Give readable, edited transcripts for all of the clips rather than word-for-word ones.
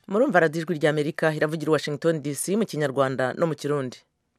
murumva radiyo ijwi ry'Amerika iravugira Washington DC mu kinyarwanda no mu kirundi.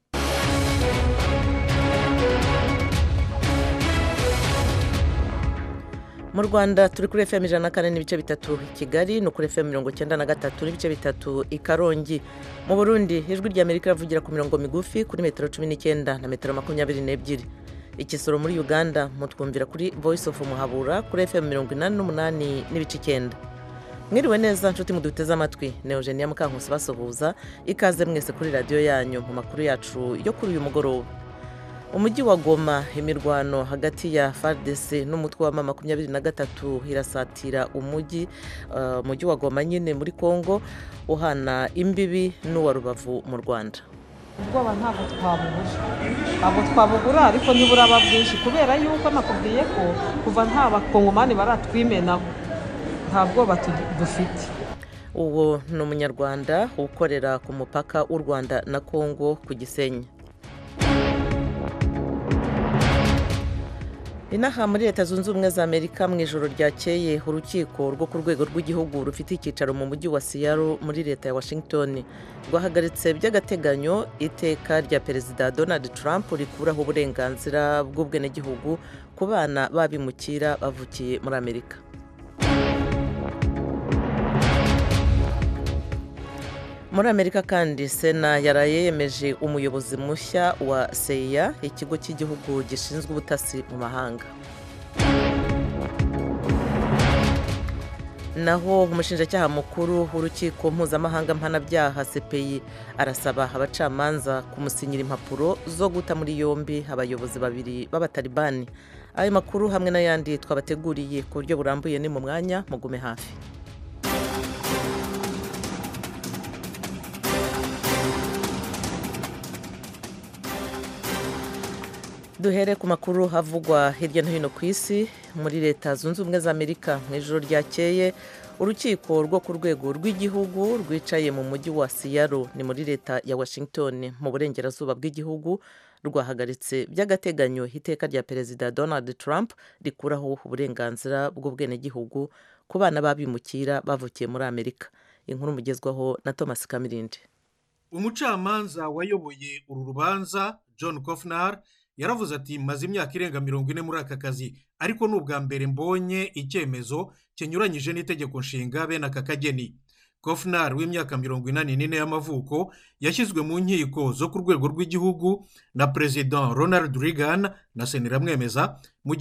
Mu Rwanda turi kuri FM 104 n'ibice bitatu i Kigali no kuri FM 93 n'ibice bitatu i Karongi. Mu Burundi ijwi ry'Amerika iravugira ku mirongo migufi kuri metero 19 na metero 22. Ikisoro muri Uganda mutwumvira kuri Voice of Muhabura kuri FM 88 n'ibice 9. Mwiriwe neza nshuti muduteze amatwi, ne Eugenia Mukankusi basuhuza ikaze mwese kuri radio yanyu mu makuru yacu yo kuri uyu mugoroba. Umujyi wa Goma imirwano hagati ya FARDC n'umutwe wa M23 irasatira umujyi wa Goma nyine muri Kongo uhana imbibi n'uwa Rubavu mu Rwanda. Ubwoba ntabwo twabugura ariko nibura ababwinshi kubera yuko nakubwiye ko kuva nta bakongomani baratwimena ntabwo dufite. Uwo ni umunyarwanda ukorera ku mupaka w'u Rwanda na Kongo ku Gisenyi. Inaha muri Leta Zunze Ubumwe za Amerika mu ijoro ryakeye urukiko rwo ku rwego rw'igihugu rufite icyicaro mu mujyi wa Seattle muri leta ya Washington rwahagaritse by'agateganyo iteka rya Perezida Donald Trump rikuraho uburenganzira bw'ubwenegihugu ku bana babimukira bavukiye muri Amerika. Muri Amerika kandi Sena yaraye yemeje umuyobozi mushya wa CIA, ikigo cy'igihugu gishinzwe ubutasi mu mahanga. Naho umushinjacyaha mukuru w'urukiko mpuzamahanga mpanabyaha CPI arasaba abacamanza kumusinyira impapuro zo guta muri yombi abayobozi babiri b'abatalibani. Ayo makuru hamwe n'ayandi twabateguriye ku buryo burambuye ni mu mwanya mugume hafi. Duhere ku makuru havugwa hirya no hino ku isi. Muri Leta Zunze Ubumwe za Amerika mu ijoro ryakeye urukiko rwo ku rwego rw'igihugu rwicaye mu mujyi wa Seattle ni muri leta ya Washington mu burengerazuba bw'igihugu rwahagaritse by'agateganyo iteka rya Perezida Donald Trump rikuraho uburenganzira bw'ubwenegihugu ku bana babimukira bavukiye muri Amerika. Inkuru mugezwaho na Thomas Kamirindi. Umucamanza wayoboye uru rubanza John Kofnar yaravuze ati maze imyaka irenga 40 muri aka kazi ariko n'ubwa mbere mbonye icyemezo kinyuranyije n'itegeko nshinga bene aka kageni. Kofnar w'imyaka 84 y'amavuko yashyizwe mu nkiko zo ku rwego rw'igihugu na President Ronald Reagan na Sena mwemeza mu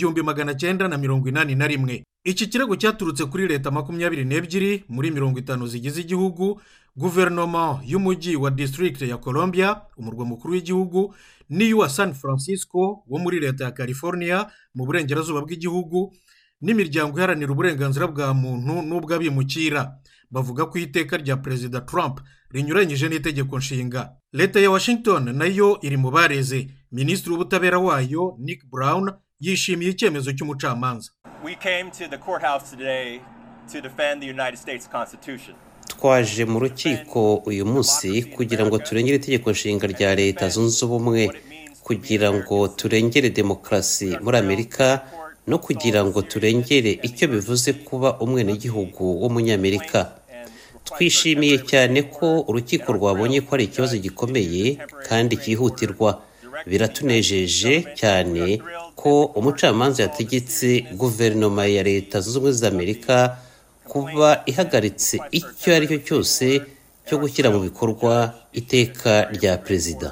1981. Iki kirego cyaturutse kuri leta 22 muri 50 zigize igihugu, guverinoma y'umujyi wa district ya Columbia umurwa mukuru w'igihugu n'iy'uwa San Francisco wo muri leta ya California mu burengerazuba bw'igihugu n'imiryango iharanira uburenganzira bwa muntu n'ubw'abimukira. Bavuga ko iteka rya Perezida Trump rinyuranyije n'itegeko nshinga. Leta ya Washington nayo iri mu bareze. Minisitiri w'ubutabera wayo Nick Brown yishimiye icyemezo cy'umucamanza. We came to the courthouse today to defend the United States Constitution. Twaje mu rukiko uyu munsi kugira ngo turengere itegeko nshinga rya Leta Zunze Ubumwe, kugira ngo turengere demokarasi muri Amerika no kugira ngo turengere icyo bivuze kuba umwenegihugu w'umunyamerika. Twishimiye cyane ko urukiko rwabonye ko ari ikibazo gikomeye kandi cyihutirwa. Biratunejeje cyane ko umucamanza yategetse guverinoma ya Leta Zunze Ubumwe za Amerika kuba ihagaritse icyo ari cyo cyose cyo gushyira mu bikorwa iteka rya Perezida.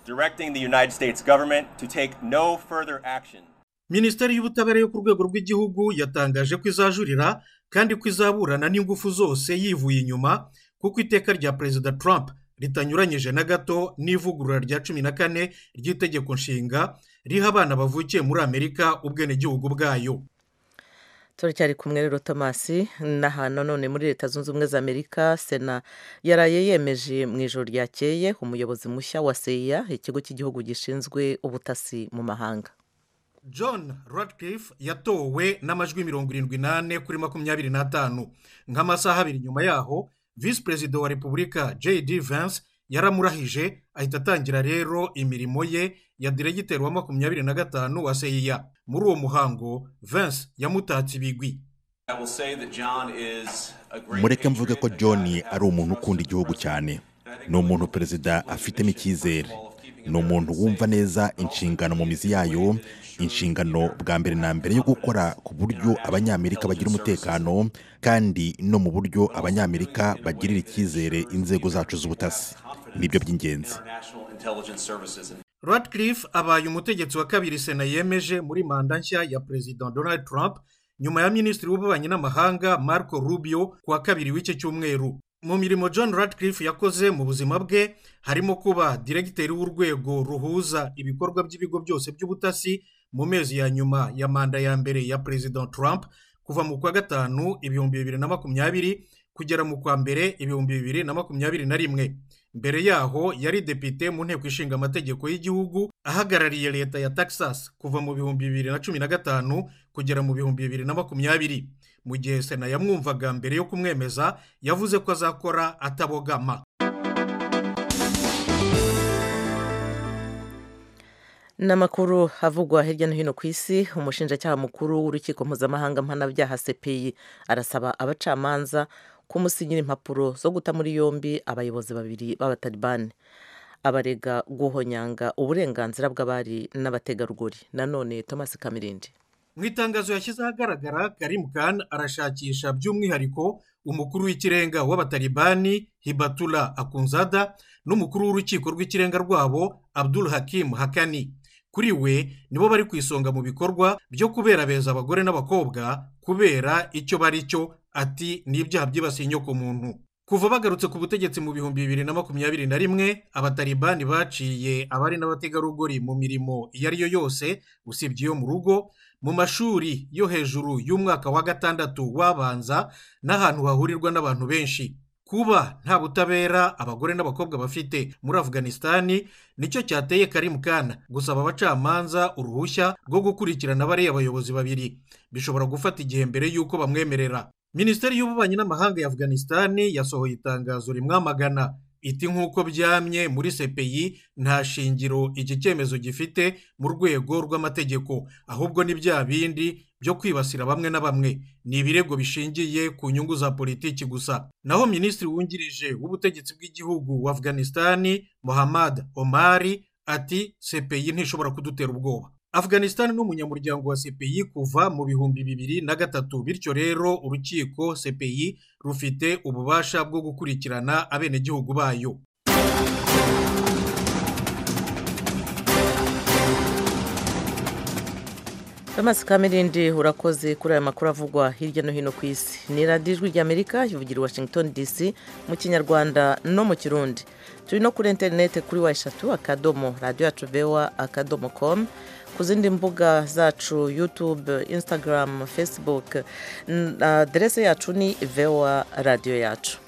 Minisiteri y'ubutabera yo ku rwego rw'igihugu yatangaje ko izajurira kandi ko izaburana n'ingufu zose yivuye inyuma kuko iteka rya Perezida Trump ritanyuranyije na gato n'ivugurura rya 14 ry'itegeko nshinga riha abana bavukiye muri Amerika ubwenegihugu bwayo. Turacyari kumwe rero Thomas. N'ahantu none muri Leta Zunze Ubumwe za Amerika Sena yaraye yemeje mu ijoro ryakeye umuyobozi mushya wa CIA, ikigo cy'igihugu gishinzwe ubutasi mu mahanga. John Ratcliffe yatowe n'amajwi 78 kuri 25. Nk'amasaha abiri nyuma yaho Vice President wa Repubulika J.D. Vance yaramurahije ahita atangira rero imirimo ye ya diregiteri wa 25 wa CIA. Muri uwo muhango Vance yamutatse ibigwi. mureke mvuge ko John ari umuntu ukunda igihugu cyane, ni umuntu perezida afitemo icyizere, ni umuntu wumva neza inshingano mu mizi yayo, inshingano bwa mbere na mbere yo gukora ku buryo abanyamerika bagira umutekano kandi no mu buryo abanyamerika bagirira icyizere inzego zacu z'ubutasi. Nibyo by'ingenzi. Ratcliffe abaye umutegetsi wa kabiri Sena yemeje muri manda nshya ya Perezida Donald Trump nyuma ya Minisitiri w'Ububanyi n'Amahanga Marco Rubio kuwa kabiri w'iki cyumweru. Mu mirimo John Ratcliffe yakoze mu buzima bwe harimo kuba diregiteri w'urwego ruhuza ibikorwa by'ibigo byose by'ubutasi mu mezi ya nyuma ya manda ya mbere ya Perezida Trump kuva mu kwa gatanu 2020 kugera mu kwa mbere 2021. Mbere yaho yari depite mu nteko ishinga amategeko y'igihugu ahagarariye leta ya Texas kuva mu 2015 kugera mu 2020. Mu gihe Sena yamwumvaga mbere yo kumwemeza yavuze ko azakora atabogama. N'amakuru havugwa hirya no hino ku isi, umushinjacyaha mukuru w'urukiko mpuzamahanga mpanabyaha CPI arasaba abacamanza kumusinyira impapuro zo guta muri yombi abayobozi babiri b'abatalibani abarega guhonyanga uburenganzira bw'abari n'abategarugori. Nanone Thomas Kamirindi. Mu itangazo yashyize ahagaragara, Karim Khan arashakisha by'umwihariko umukuru w'ikirenga w'abatalibani Hibatullah Akhundzada n'umukuru w'urukiko rw'ikirenga rwabo Abdul Hakim Haqqani. Kuri we nibo bari ku isonga mu bikorwa byo kubera beza abagore n'abakobwa kubera icyo bari cyo, ati ni ibyaha byibasiye inyoko muntu. Kuva bagarutse ku butegetsi mu 2021 abatalibani baciye abari n'abategarugori mu mirimo iyo ari yo yose usibye iyo mu rugo, mu mashuri yo hejuru y'umwaka wa gatandatu wabanza n'ahantu hahurirwa n'abantu benshi. Kuba nta butabera abagore n'abakobwa bafite muri Afghanistani nicyo cyateye Karim Khan gusaba abacamanza uruhushya rwo gukurikirana bariya abayobozi babiri. Bishobora gufata igihe mbere y'uko bamwemerera. Minisiteri y'Ububanyi n'Amahanga ya Afghanistani yasohoye itangazo rimwamagana, iti nk'uko byamye muri CPI nta shingiro iki cyemezo gifite mu rwego rw'amategeko, ahubwo ni bya bindi byo kwibasira bamwe na bamwe, ni ibirego bishingiye ku nyungu za politiki gusa. Naho minisitiri wungirije w'ubutegetsi bw'igihugu wa Afghanistani Mohammad Omari ati CPI ntishobora kudutera ubwoba. Afghanistan ni umunyamuryango wa CPI kuva mu 2003, bityo rero urukiko CPI rufite ububasha bwo gukurikirana abenegihugu bayo. Thomas Kamirindi urakoze kuri aya makuru avugwa hirya no hino ku isi. Ni radiyo Ijwi ry'Amerika ivugira Washington DC mu Kinyarwanda no mu Kirundi. Turi no kuri interineti kuri #, radio yacu voa.com, ku zindi mbuga zacu YouTube, Instagram, Facebook. Aderese yacu ni voa radio yacu.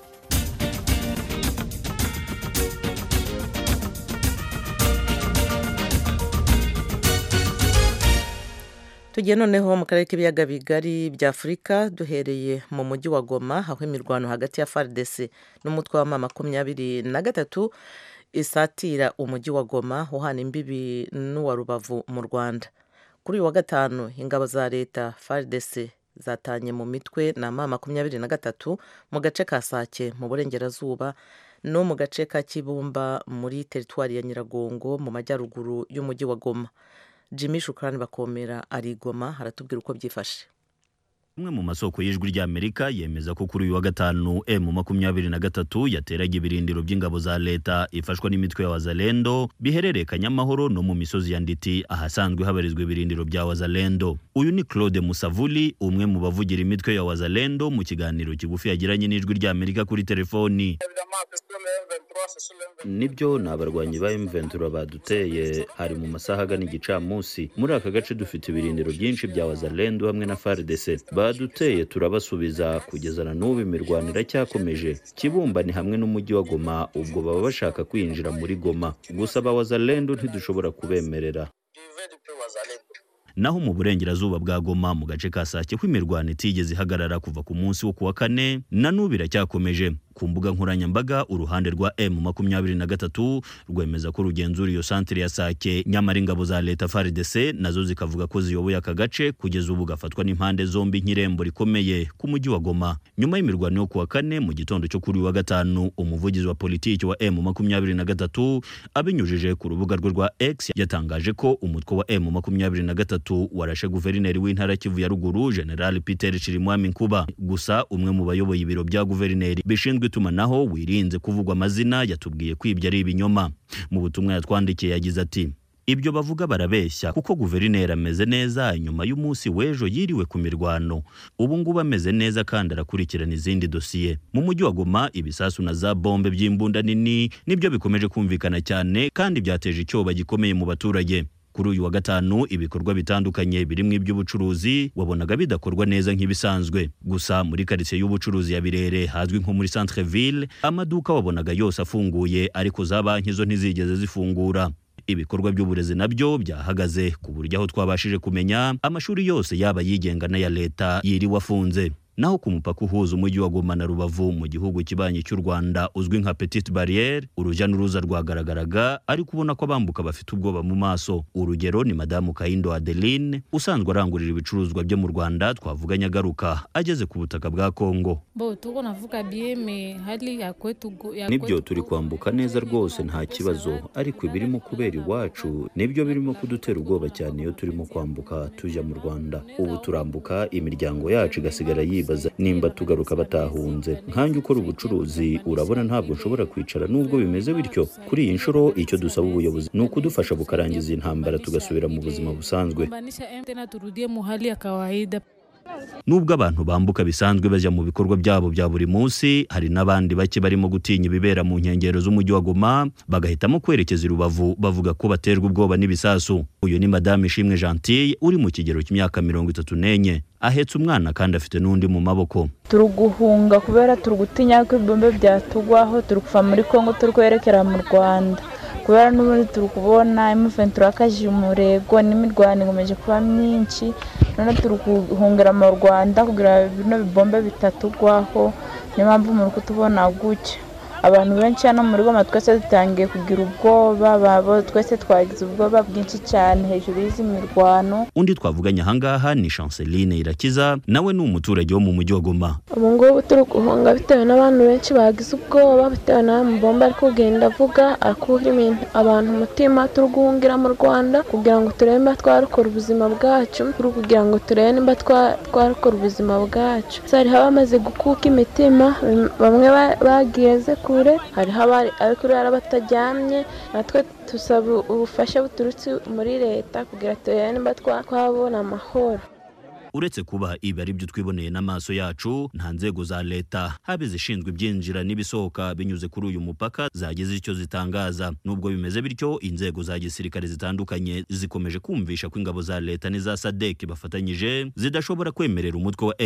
Tugiye noneho mu karere k'ibiyaga bigari bya Afurika, duhereye mu mujyi wa Goma aho imirwano hagati ya FARDC n'umutwe wa M23 isatira umujyi wa Goma uhana imbibi n'uwa Rubavu mu Rwanda. Kuri uyu wa gatanu ingabo za leta FARDC zatanye mu mitwe na M23 mu gace ka Sake mu burengerazuba no mu gace ka Kibumba muri teritwari ya Nyiragongo mu majyaruguru y'umujyi wa Goma. Jimmy Shukrani Bakomera ari Goma haratubwira uko byifashe. Umwe mu masoko y'Ijwi ry'Amerika yemeza ko kuri uyu wa gatanu M23 yateraga ibirindiro by'ingabo za leta ifashwa n'imitwe ya Wazalendo biherereye Kanyamahoro no mu misozi ya Nditi ahasanzwe habarizwa ibirindiro bya Wazalendo. Uyu ni Claude Musavuli, umwe mu bavugira imitwe ya Wazalendo, mu kiganiro kigufi yagiranye n'Ijwi ry'Amerika kuri telefoni. Nibyo n'abarwanyi ba M23 baduteye hari mu masaha agana igicamunsi. Muri aka gace dufite ibirindiro byinshi bya Wazalendo hamwe na FARDC. Baduteye turabasubiza kugeza na n'ubu imirwano iracyakomeje. Kibumba ni hamwe n'umujyi wa Goma, ubwo baba bashaka kwinjira muri Goma. Gusa ba Wazalendo ntidushobora kubemerera. Naho mu burengerazuba bwa Goma mu gace ka Sake kw'imirwano itigeze ihagarara kuva ku munsi wo kuwa kane na n'ubu iracyakomeje. ku mbuga nkoranyambaga uruhande rwa M23 rwemeza ko rugenzura iyo santere ya Sake, nyamara ingabo za leta FARDC nazo zikavuga ko ziyoboye aka gace kugeza ubu gafatwa n'impande zombi nk'irembo rikomeye ku mujyi wa Goma. Nyuma y'imirwano yo kuwa kane mu gitondo cyo kuri wa gatanu, umuvugizi wa politiki wa M23 abinyujije ku rubuga rwe rwa X yatangaje ko umutwe wa M23 warashe guverineri w'intara Kivu ya Ruguru General Peter Chirimwami Nkuba. Gusa umwe mu bayoboye ibiro bya guverineri bishinzwe itumanaho wirinze kuvugwa amazina yatubwiye ko ibyo ari ibinyoma. Mu butumwa yatwandikiye yagize ati: ibyo bavuga barabeshya kuko guverineri ameze neza nyuma y'umunsi w'ejo yiriwe ku mirwano. Ubu ngubu ameze neza kandi arakurikirana izindi dosiye. Mu mujyi wa Goma ibisasu na za bombe by'imbunda nini nibyo bikomeje kumvikana cyane kandi byateje icyoba gikomeye mu baturage. Kuri uyu wa gatanu ibikorwa bitandukanye birimo iby'ubucuruzi wabonaga bidakorwa neza nk'ibisanzwe. Gusa muri quartier y'ubucuruzi ya Birere hazwi nko muri Centre Ville, amaduka wabonaga yose afunguye ariko za banki zo ntizigeze zifungura. Ibikorwa by'uburezi nabyo byahagaze ku buryo aho twabashije kumenya amashuri yose yaba yigenga na ya leta yiriwe afunze. Naho ku mupaka uhuza umujyi wa Goma na Rubavu mu gihugu kibanye cy'u Rwanda uzwi nka Petite Barriere, urujya n'uruza rwagaragaraga ariko ubona ko abambuka bafite ubwoba mu maso. Urugero ni Madamu Kayindo Adeline usanzwe arangurira ibicuruzwa byo mu Rwanda twavuganye agaruka ageze ku butaka bwa Kongo. Nibyo turi kwambuka neza rwose nta kibazo, ariko ibirimo kubera iwacu nibyo birimo kudutera ubwoba cyane iyo turimo kwambuka tujya mu Rwanda. Ubu turambuka imiryango yacu igasigara yibaza nimba tugaruka batahunze. Nkanjye ukora ubucuruzi urabona ntabwo nshobora kwicara nubwo bimeze bityo. Kuri iyi nshuro icyo dusaba ubuyobozi ni ukudufasha bukarangiza intambara tugasubira mu buzima busanzwe. Nubwo abantu bambuka bisanzwe bajya mu bikorwa byabo bya buri munsi, hari n'abandi bake barimo gutinya ibibera mu nkengero z'umujyi wa Goma bagahitamo kwerekeza i Rubavu bavuga ko baterwa ubwoba n'ibisasu. Uyu ni Madame Ishimwe Gentille uri mu kigero cy'imyaka 34, ahetse umwana kandi afite n'undi mu maboko. Turuguhunga kubera turugutinya ko ibombe byatugwaho, turukuva muri Kongo turikwerekera mu Rwanda. Kubera n'ubundi turukubona M23 akaje umurego n'imirwano igomeje kuba myinshi, none turukuhungira mu Rwanda kugira bino bibombe bitatugwaho. Niyo mpamvu muri kutubona gutya. Abantu benshi hano muri Goma twese dutangiye kugira ubwoba, babo twese twagize ubwoba bwinshi cyane hejuru y'izi mirwano. Undi twavuganye ahangaha ni Chanceline Irakiza, nawe ni umuturage wo mu mujyi wa Goma. Ubu ngubu turukuhunga bitewe n'abantu benshi bagize ubwoba, bitewe n'amabomba ari kugenda avuga akuhira abantu umutima. Turuguhungira mu Rwanda kugira ngo turebe nimba twarokora ubuzima bwacu, kugira ngo turebe nimba twarokora ubuzima bwacu. Hariho abamaze gukuka imitima, bamwe bageze hariho abari kuri batajyamye. Natwe tusaba ubufasha buturutse muri leta kugira turebe nimba twabona amahoro. Uretse kuba ibi ari byo twiboneye n'amaso yacu, nta nzego za leta habe zishinzwe ibyinjira n'ibisohoka binyuze kuri uyu mupaka zagize icyo zitangaza. Nubwo bimeze bityo, inzego za gisirikare zitandukanye zikomeje kumvisha ko ingabo za leta n'iza SADC bafatanyije zidashobora kwemerera umutwe wa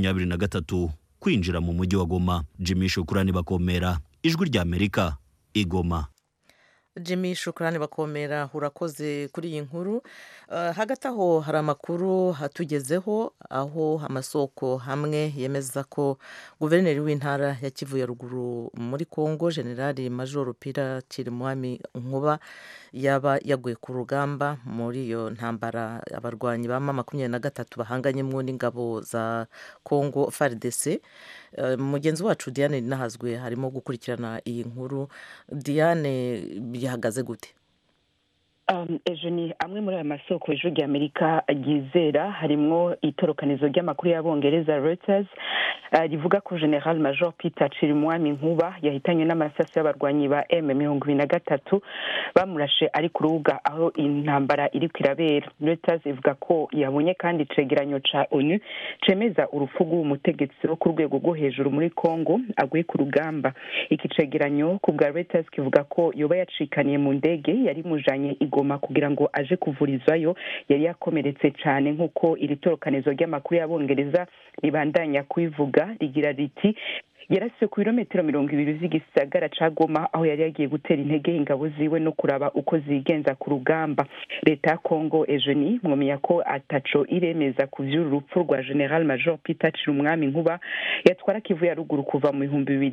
M23 kwinjira mu mujyi wa Goma. Jimmy Shukrani Bakomera, Ijwi rya Amerika, Igoma. Jimmy Shukrani Bakomera, urakoze kuri iyi nkuru. Hagati aho hari amakuru hatugezeho aho amasoko hamwe yemeza ko guverineri w'intara ya Kivu ya Ruguru muri Kongo General Major Peter Chirimwami Nkuba yaba yaguye ku rugamba muri iyo ntambara abarwanyi ba M23 bahanganyemo n'ingabo za Kongo FARDC. Mugenzi wacu Diane Nahazwe harimo gukurikirana iyi nkuru. Diane, bihagaze gute? Ejo ni amwe muri aya masoko Ijwi rya Amerika yizera, harimo itorokanizo ry'amakuru y'Abongereza Reuters rivuga ko General Major Peter Chirimwami Nkuba yahitanywe n'amasasu y'abarwanyi ba M23 bamurashe ari ku rubuga aho intambara iri kwirabera. Reuters ivuga ko yabonye kandi icegeranyo ca ONU cemeza urupfu rw'umutegetsi wo ku rwego rwo hejuru muri Kongo aguye ku rugamba. Iki cegeranyo ku bwa Reuters kivuga ko yoba yacikaniye mu ndege yari mujanye Goma kugira ngo aje kuvurizwayo, yari yakomeretse cyane nk'uko iri torokanizo ry'amakuru y'Abongereza ribandanya kubivuga, rigira riti yarasiwe ku birometero 200 z'igisagara ca Goma aho yari yagiye gutera intege ingabo ziwe no kuraba uko zigenza ku rugamba. Leta ya Congo Eugenie mwomenya ko ataco iremeza ku vy'urupfu rwa General Major Peter Chirumwami Nkuba yatwara Kivu ya ruguru kuva mu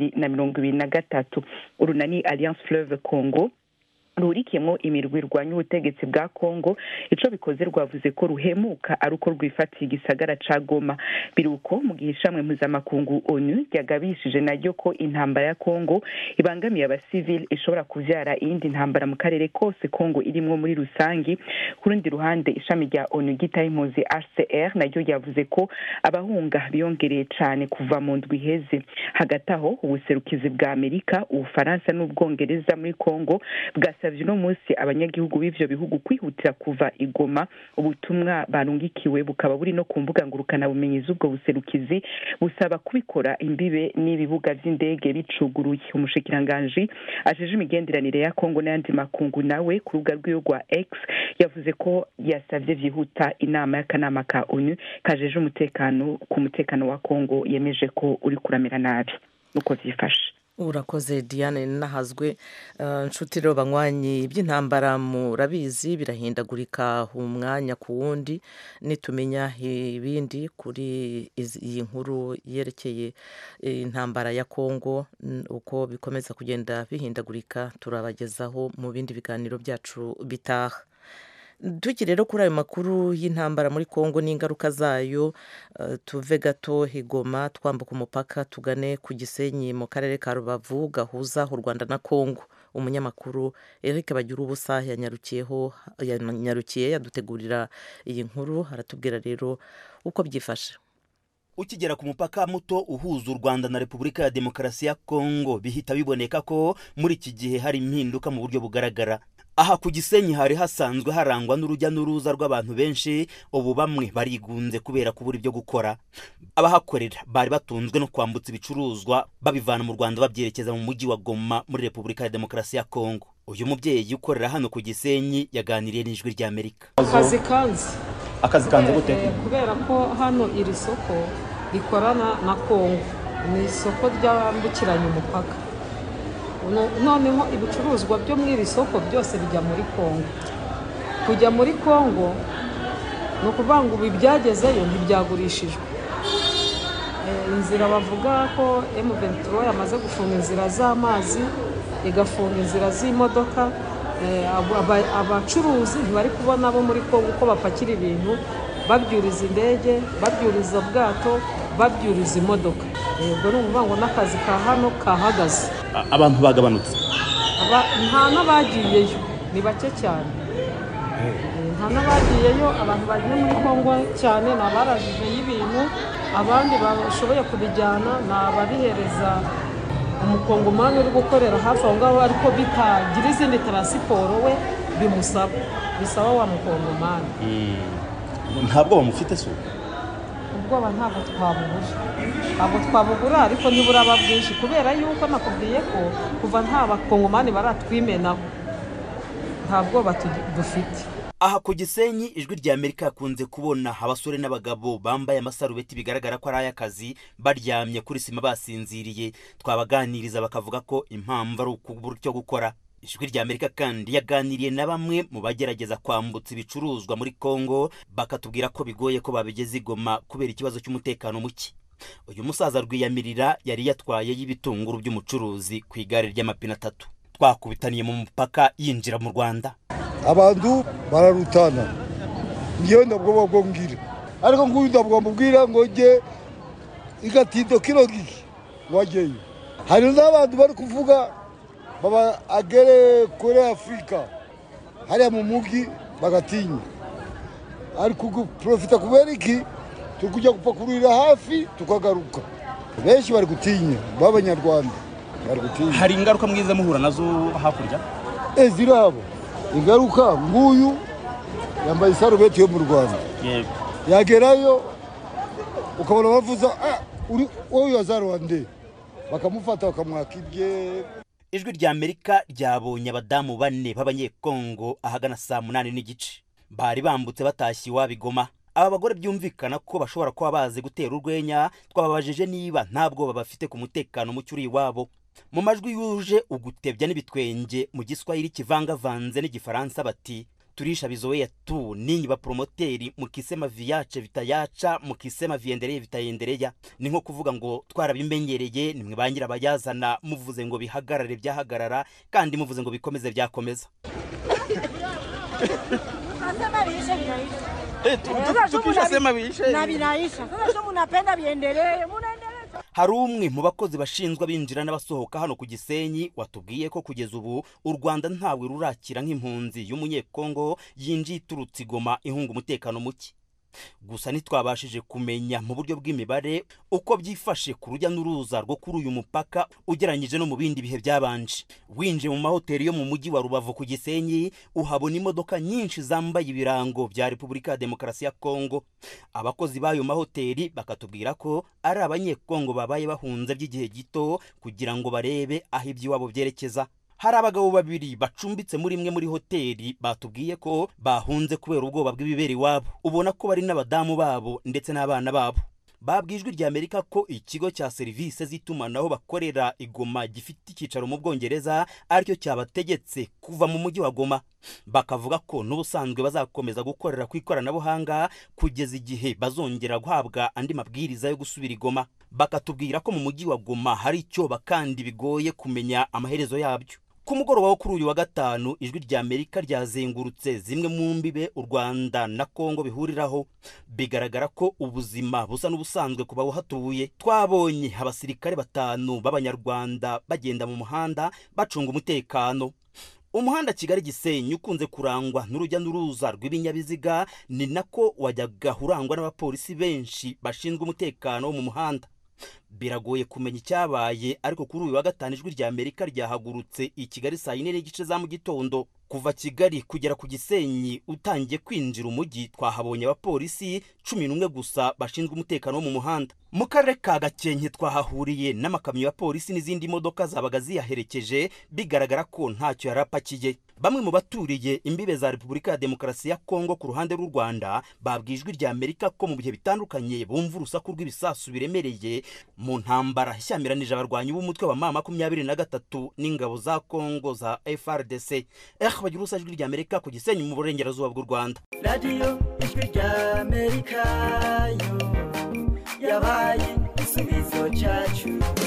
2023. Urunani Alliance Fleuve Congo rurikiyemo imirwi irwanya ubutegetsi bwa Congo ico bikoze rwavuze ko ruhemuka ari uko rwifatiye igisagara ca Goma. Biruko mu gihe ishamwe mpuzamakungu ONU ryagabishije naryo ko intambara ya Congo ibangamiye abasivili ishobora kuvyara iyindi ntambara mu karere kose Congo irimwo muri rusangi. Ku rundi ruhande ishami rya ONU gitaye impunzi HCR naryo ryavuze ko abahunga biyongereye cane kuva mu ndwi iheze. Hagati aho ubuserukizi bwa Amerika, Ubufaransa n'Ubwongereza muri Congo bwasavye no munsi abanyagihugu b'ivyo bihugu kwihutira kuva igoma. Ubutumwa barungikiwe bukaba buri no kumbuga ngurukana bumenyi z'ubwo buserukizi busaba kubikora imbibe n'ibibuga vy'indege bicuguruye. Umushikiranganje ajeje imigenderanire ya Congo n'andi makungu nawe ku rubuga rw'iyo rwa X yavuze ko yasavye vyihuta inama y'akanama ka ONU kajeje umutekano ku mutekano wa Congo yemeje ko uri kuramera nabi nuko vyifashe. Urakoze Diane Nahazwe. Nshuti rero banywanyi by'intambara murabizi birahindagurika umwanya ku wundi. Nitumenya ibindi kuri iyi nkuru yerekeye intambara ya Congo uko bikomeza kugenda bihindagurika turabagezaho mu bindi biganiro byacu bitaha. Tuki rero kuri ayo makuru y'intambara muri Congo n'ingaruka zayo, tuve gato Igoma twambuka umupaka tugane ku Gisenyi mu karere ka Rubavu gahuza u Rwanda na Congo. Umunyamakuru Eric Bagirubusa yanyarukiye yadutegurira iyi nkuru, aratubwira rero uko byifashe. Ukigera ku mupaka muto uhuza u Rwanda na Repubulika ya Demokarasi ya Congo bihita biboneka ko muri iki gihe hari impinduka mu buryo bugaragara. Aha ku Gisenyi hari hasanzwe harangwa n'urujya n'uruza rw'abantu benshi, ubu bamwe barigunze kubera kubura ibyo gukora. Abahakorera bari batunzwe no kwambutsa ibicuruzwa babivana mu Rwanda babyerekeza mu mujyi wa Goma muri Repubulika ya Demokarasi ya Congo. Uyu mubyeyi ukorera hano ku Gisenyi yaganiriye n'Ijwi rya Amerika. Akazi kanze gute? Kubera ko hano iri soko rikorana na Congo, ni isoko ryambukiranya umupaka. Noneho ibicuruzwa byo muri iri soko byose bijya muri Congo. Kujya muri Congo no kuvuga ngo bibyagezeyo ntibyagurishijwe. Inzira bavuga ko M23 yamaze gufunga inzira z'amazi, igafunga inzira z'imodoka. Abacuruzi ntibari kubona abo muri Congo uko bapakira ibintu, babyuriza indege, babyuriza ubwato, babyuriza imodoka. Ubwo ni ukuvuga ngo n'akazi ka hano kahagaze. Abantu bagabanutse? Nta n'abagiyeyo, ni bake cyane. Nta n'abagiyeyo, abantu bagiye muri Congo cyane ni abarajije y'ibintu, abandi bashoboye kubijyana ni ababihereza umukongomani uri gukorera hafi aho ngaho ariko bitagira izindi taransiporo we bimusaba, bisaba wa mukongomani. Ntabwo bamufite se? Ubwoba ntabwo twabugura ariko ntiburaba bwinshi kubera yuko nakubwiye ko kuva nta bakongomani baratwimenaho nta bwoba dufite. Aha ku Gisenyi Ijwi rya Amerika yakunze kubona abasore n'abagabo bambaye amasarubeti bigaragara ko ari ay'akazi baryamye kuri sima basinziriye. Twabaganiriza bakavuga ko impamvu ari ukubura icyo gukora. Ijwi rya Amerika kandi yaganiriye na bamwe mu bagerageza kwambutsa ibicuruzwa muri Congo, bakatubwira ko bigoye ko babigeze Igoma kubera ikibazo cy'umutekano muke. Uyu musaza Rwiyamirira yari yatwaye y'ibitunguru by'umucuruzi ku igare ry'amapine 3. Twakubitaniye mu mupaka yinjira mu Rwanda. Abantu bararutana, ngiyo ndabwo babwira ariko nguyu ndabwo mubwira ngo je igatindo kilo giki wajeyo. Hari n'abantu bari kuvuga baba agere kuri Afrika hariya mu mugi bagatinya, ariko profita kubera iki tukujya gupakurira hafi tukagaruka. Benshi bari gutinya b'Abanyarwanda, bari gutinya. Hari ingaruka mwiza muhura nazo hakurya? Zirabo ingaruka. Nguyu yambaye isarubeti yo mu Rwanda, yagerayo ukabona bavuza uri oyo azarwande, bakamufata bakamwaka ibye. Ijwi rya Amerika ryabonye abadamu 4 b'Abanyekongo ahagana saa 8 n'igice. Bari bambutse batashye iwabo Igoma. aba bagore byumvikana ko bashobora kuba bazi gutera urwenya. Twababajije niba ntabwo babafite ku mutekano muke uri iwabo. Mu majwi yuje ugutebya n'ibitwenge mu Giswahili kivangavanze n'Igifaransa bati turisha bizoea tu ninyi ba promoteri mukisema viache vitayacha mukisema viendelee vitayendereya. Ni nko kuvuga ngo twarabimenyereye nimwe bangira bayazana, muvuze ngo bihagarare byahagarara kandi muvuze ngo bikomeze byakomeza. Hari umwe mu bakozi bashinzwe binjira n'abasohoka hano ku Gisenyi watubwiye ko kugeza ubu u Rwanda ntawe rurakira nk'impunzi y'umunyekongo yinjiye iturutse Goma ihunga umutekano muke. Gusa ntitwabashije kumenya mu buryo bw'imibare uko byifashe ku rujya n'uruza rwo kuri uyu mupaka ugeranyije no mu bindi bihe byabanje. Winje mu mahoteli yo mu mujyi wa Rubavu ku Gisenyi uhabona imodoka nyinshi zambaye ibirango bya Repubulika ya Demokarasi ya Kongo. Abakozi b'ayo mahoteli bakatubwira ko ari abanyekongo babaye bahunze by'igihe gito kugira ngo barebe aho iby'iwabo byerekeza. Hari abagabo babiri bacumbitse muri imwe muri hoteli batubwiye ko bahunze kubera ubwoba bw'ibibera iwabo. Ubona ko bari n'abadamu babo ndetse n'abana babo. Babwijwe rya Amerika ko ikigo cya serivisi z'itumanaho bakorera Igoma gifite icyicaro mu Bwongereza aricyo cyabategetse kuva mu mujyi wa Goma. Bakavuga ko n'ubusanzwe bazakomeza gukorera ku ikoranabuhanga kugeza igihe bazongera guhabwa andi mabwiriza yo gusubira Igoma. Bakatubwira ko mu mujyi wa Goma hari icyoba kandi bigoye kumenya amaherezo yabyo. Ku mugoroba wo kuri uyu wa gatanu ijwi rya Amerika ryazengurutse zimwe mu mbibe u Rwanda na Kongo bihuriraho. Bigaragara ko ubuzima busa n'ubusanzwe kuba uhatuye. Twabonye abasirikare 5 b'Abanyarwanda bagenda mu muhanda bacunga umutekano. Umuhanda Kigali Gisenyi ukunze kurangwa n'urujya n'uruza rw'ibinyabiziga ni nako wajyaga urangwa n'abapolisi benshi bashinzwe umutekano wo mu muhanda. Biragoye kumenya icyabaye ariko kuri uyu wa gatanu ijwi rya Amerika ryahagurutse i Kigali saa 4 n'igice za mu gitondo. Kuva Kigali kugera ku Gisenyi utangiye kwinjira umujyi twahabonye abapolisi 11 gusa bashinzwe umutekano wo mu muhanda. Mu karere ka Gakenke twahahuriye n'amakamyo ya polisi n'izindi modoka zabaga ziyaherekeje bigaragara ko ntacyo yarapakiye. Bamwe mu baturiye imbibe za Repubulika ya Demokarasi ya Kongo ku ruhande rw'u Rwanda babwijwe rya Amerika ko mu bihe bitandukanye bumva urusaku rw'ibisasu biremereye mu ntambara ishyamiranyije abarwanyi b'umutwe wa M23 n'ingabo za Kongo za FRDC. Bagira usajwi rya Amerika ku Gisenyi mu burengerazuba bw'u Rwanda. Radio ijwi rya Amerika yo yabaye isubizo cyacu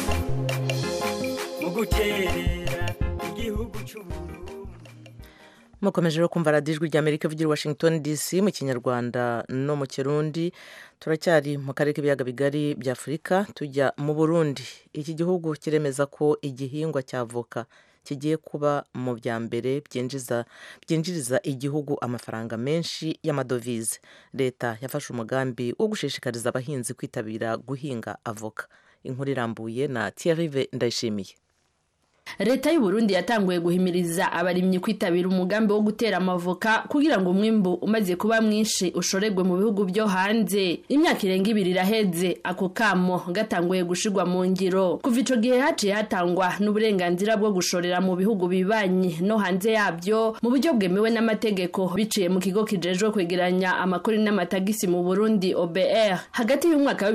mu guterera igihugu cy'Uburundi. Mukomeje kumva radiyo ijwi rya Amerika ivugira Washington DC mu Kinyarwanda no mu Kirundi. Turacyari mu karere k'ibiyaga bigari bya Afurika tujya mu Burundi. Iki gihugu kiremeza ko igihingwa cya avoka kigiye kuba mu bya mbere byinjiriza igihugu amafaranga menshi y'amadovize. Leta yafashe umugambi wo gushishikariza abahinzi kwitabira guhinga avoka. Inkuru irambuye na Thierry Ndayishimiye. Leta y'u Burundi yatanguye guhimiriza abarimyi kwitabira umugambi wo gutera amavoka kugira ngo umwimbu umaze kuba mwinshi ushoregwe mu bihugu byo hanze. Imyaka irenga 2 iraheze ako kamo gatanguye gushirwa mu ngiro. Kuva ico gihe haciye hatangwa n'uburenganzira bwo gushorera mu bihugu bibanyi no hanze yabyo mu buryo bwemewe n'amategeko biciye mu kigo kijejwe kwegeranya amakori n'amatagisi mu Burundi OBR. Hagati y'umwaka wa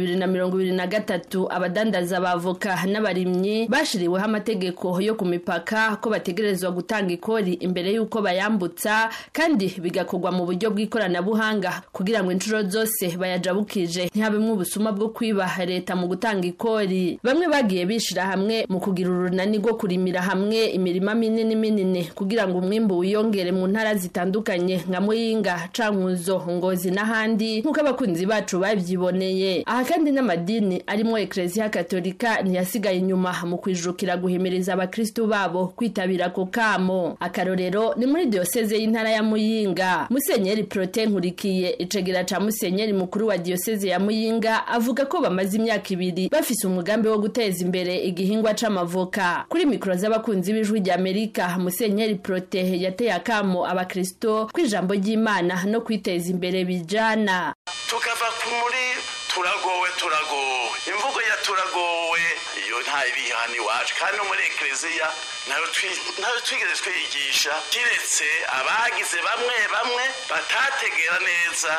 2023 abadandaza bavoka n'abarimyi bashiriweho amategeko yo ku mipaka ko bategerezwa gutanga ikori imbere yuko bayambutsa kandi bigakorwa mu buryo bw'ikoranabuhanga kugira ngo inshuro zose bayajabukije ntihabemwe ubusuma bwo kwiba leta mu gutanga ikori. Bamwe bagiye bishira hamwe mu kugira urunani rwo kurimira hamwe imirima minini kugira ngo umwimbu wiyongere mu ntara zitandukanye nka Muyinga, Cankuzo, Ngozi n'ahandi nk'uko abakunzi bacu babyiboneye. Aha kandi n'amadini arimo Ecclesia Katolika ntiyasigaye inyuma mu kwijukira guhimiriza abakristo babo kwitabira ko kamo. Akarorero ni muri diocese y'intara ya Muyinga. Musenyeri Prote Nkurikiye icegera ca musenyeri mukuru wa diocese ya Muyinga avuga ko bamaze imyaka 2 bafise umugambi wo guteza imbere igihingwa c'amavoka. Kuri mikro z'abakunzi b'ijwi rya Amerika, musenyeri Prote yateye akamo abakristo kwijambo ry'Imana no kwiteza imbere bijana. Tukava muri turagowe imvugo ya turagowe iyo nta ibihani wacu kandi muri Ecclesia nayo twigeze twigisha kiretse abagize bamwe batategera neza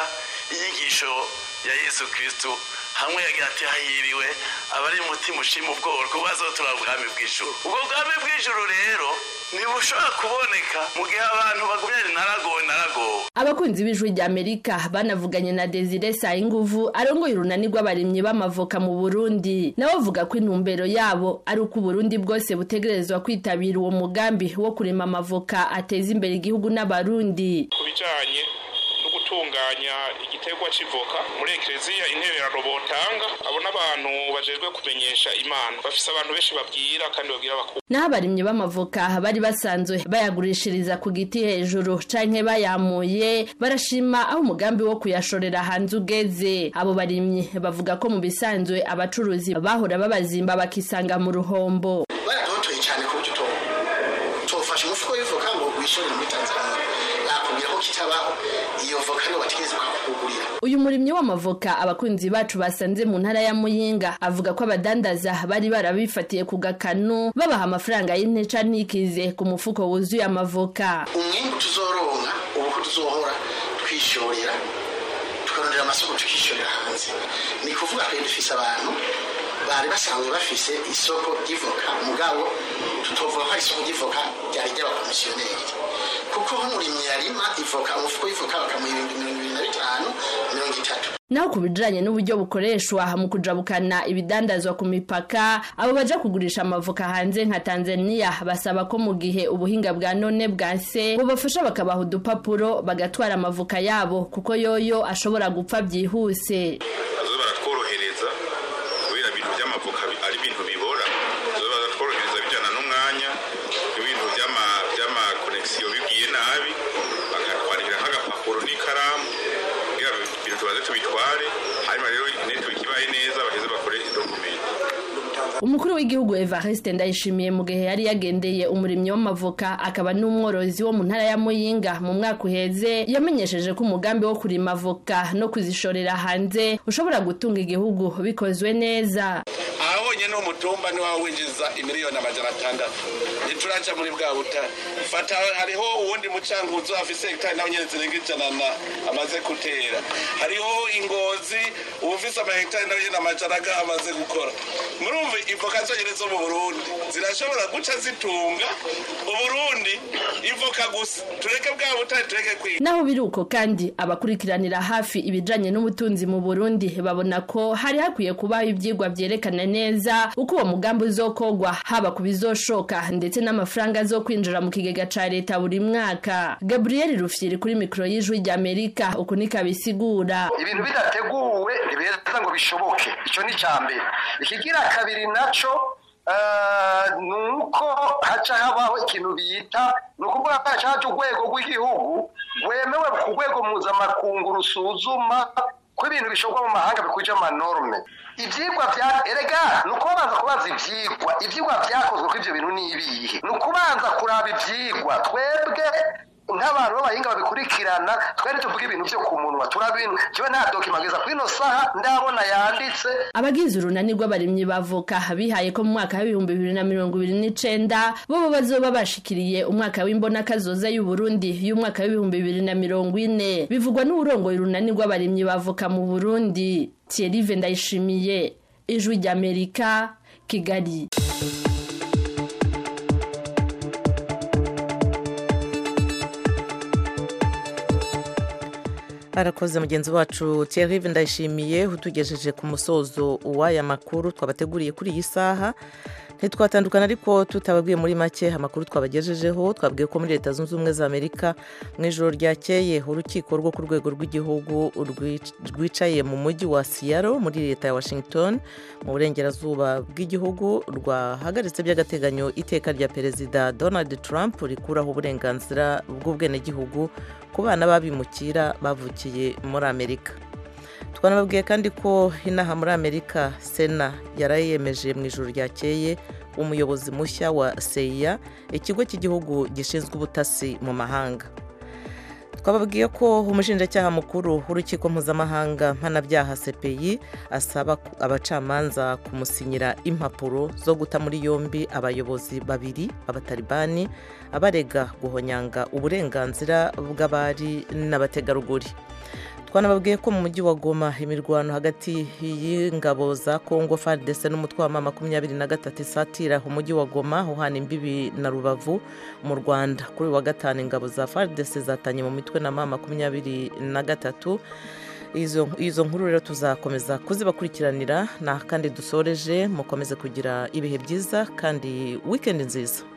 inyigisho ya Yesu Kristo hamwe yagira ati hahiriwe abari umutima ushima ubworo kuko bazotura ubwami bw'ijuru. Ubwo bwami bw'ijuru rero ntibushobora kuboneka mu gihe abantu bagumye naragowe. Abakunzi b'Ijwi ry'Amerika banavuganye na Desire Sayinguvu arongoye urunani rw'abarimyi b'amavoka mu Burundi, nawe avuga ko intumbero yabo ari uko Burundi bwose butegerezwa kwitabira uwo mugambi wo kurima amavoka ateza imbere igihugu n'abarundi. Kubijanye no gutunganya igiterwa c'ivoka muri Eklezia intererano botanga abo n'abantu bajejwe kumenyesha Imana bafise abantu benshi babwira kandi babwira bakuru. N'abarimyi b'amavoka bari basanzwe bayagurishiriza ku giti hejuru canke bayamuye barashima aho umugambi wo kuyashorera hanze ugeze. Abo barimyi bavuga ko mu bisanzwe abacuruzi bahora babazimba bakisanga mu ruhombo. Baradotoye cyane ku buryo tofashe umufuko w'ivoka ngo wishorere muri Tanzania nakubwira ko kitabaho iyo voka no batigeze kugurira. Uyu murimyi w'amavoka abakunzi bacu basanze mu ntara ya Muyinga avuga ko abadandaza bari barabifatiye ku gakanu babaha amafaranga y'inteca ntikize ku mufuko wuzuye amavoka. Umwimbu tuzoronka ubu ko tuzohora twishorera tukarondera amasoko tukishorera hanze. Ni kuvuga ko dufise abantu bari basanzwe bafise isoko ry'ivoka mugabo tutovuga ko isoko ry'ivoka ryari ry'abakomisiyoneri kuko umurimyi yarima ivoka umufuko w'ivoka bakamuha 25-30. Naho kubijanye n'uburyo bukoreshwa mu kujabukana ibidandazwa ku mipaka, abo baja kugurisha amavoka hanze nka Tanzania basaba ko mu gihe ubuhinga bwa none bwanse bubafasha bakabaha udupapuro bagatwara amavoka yabo kuko yoyo ashobora gupfa byihuse. Baratworohereza kubera ibintu by'amavoka ari ibintu bibora, baratworohereza bijana n'umwanya ibintu by'ama connection bigiye nabi bagatwarira nk'agapapuro n'ikaramu kugira ibintu tubaze tubitware hanyuma rero internet bikibaye neza baheze bakore document. Umukuru w'igihugu Evariste Ndayishimiye mu gihe yari yagendeye umurimyi w'amavoka akaba n'umworozi wo mu ntara ya Muyinga mu mwaka uheze yamenyesheje ko umugambi wo kurima avoka no kuzishorera hanze ushobora gutunga igihugu bikozwe neza. Ahonye no mutumba ni wawe winjiza imiliyoni 600 nituraca muri bwa buta fata hariho uwundi mucankuzo afise hectare nawe nyene zirenga 100 amaze gutera hariho ingozi ubufise ama hectare nawe nyene amajaraga amaze gukora. Murumva ivoka zonyerezo mu Burundi zirashobora guca zitunga Uburundi ivoka gusa tureke bwa buta tureke kwi. Naho biruko kandi abakurikiranira hafi ibijanye n'ubutunzi mu Burundi babona ko hari hakwiye kuba ivyigwa vyerekana neza uko uwo mugambi uzokogwa haba kubizoshoka ndetse n'amafaranga zo kwinjira mu kigega ca leta buri mwaka. Gabriel Rufyiri kuri mikro y'Ijwi ry'Amerika uko nikabisigura. Ibintu bidateguwe ntibeza ngo bishoboke. Ico ni cyambere. Ikigira kabiri naco nuko haca habaho ikintu bita nukuvuga haca urwego rw'igihugu wemewe ku rwego mpuzamakungu rusuzuma ko ibintu bishobwa mu mahanga bikuje amanorme. Ivyigwa vya erega nuko babanza kubaza ivyigwa vyakozwe ko ivyo bintu ni ibihe nukubanza kuraba ivyigwa twebwe nk'abantu b'abahinga babikurikirana twari tuvuga ibintu vyo ku munwa turabintu kibe nta dokimageza kwino saha ndabona yanditse. Abagize urunani rw'abarimyi bavoka bihaye ko mu mwaka wa 2029 bo bazoba bashikiriye umwaka w'imbona kazoza y'u Burundi y'umwaka wa 2040 bivugwa n'urongo y'urunani rw'abarimyi bavoka mu Burundi. Thierry Ndayishimiye, Ijwi ry'Amerika, Kigali. Arakoze mugenzi wacu Thierry Ndayishimiye utugejeje ku musozo w'aya makuru twabateguriye kuri iyi saha. Ntitwatandukana ariko tutababwiye muri make amakuru twabagejejeho. Twabwiye ko muri Leta Zunze Ubumwe za Amerika mu ijoro ryakeye urukiko rwo ku rwego rw'igihugu rwicaye mu mujyi wa Seattle muri leta ya Washington mu burengerazuba bw'igihugu rwahagaritse by'agateganyo iteka rya Perezida Donald Trump rikuraho uburenganzira bw'ubwenegihugu ku bana babimukira bavukiye muri Amerika. Twanababwiye kandi ko inaha muri Amerika Sena yarayemeje mu ijoro ryakeye umuyobozi mushya wa CIA, ikigo cy'igihugu gishinzwe ubutasi mu mahanga. Twababwiye ko umushinjacyaha mukuru w'urukiko mpuzamahanga mpanabyaha CPI asaba abacamanza kumusinyira impapuro zo guta muri yombi abayobozi babiri b'abatalibani abarega guhonyanga uburenganzira bw'abari n'abategarugori. twanababwiye ko mu mujyi wa Goma imirwano hagati y'ingabo za Congo FARDC n'umutwe wa M23 isatira umujyi wa Goma uhana imbibi na Rubavu mu Rwanda. Kuri wa gatanu ingabo za FARDC zatanye mu mitwe na M23. Izo nkuru rero tuzakomeza kuzibakurikiranira na kandi dusoreje mukomeze kugira ibihe byiza kandi weekend nziza.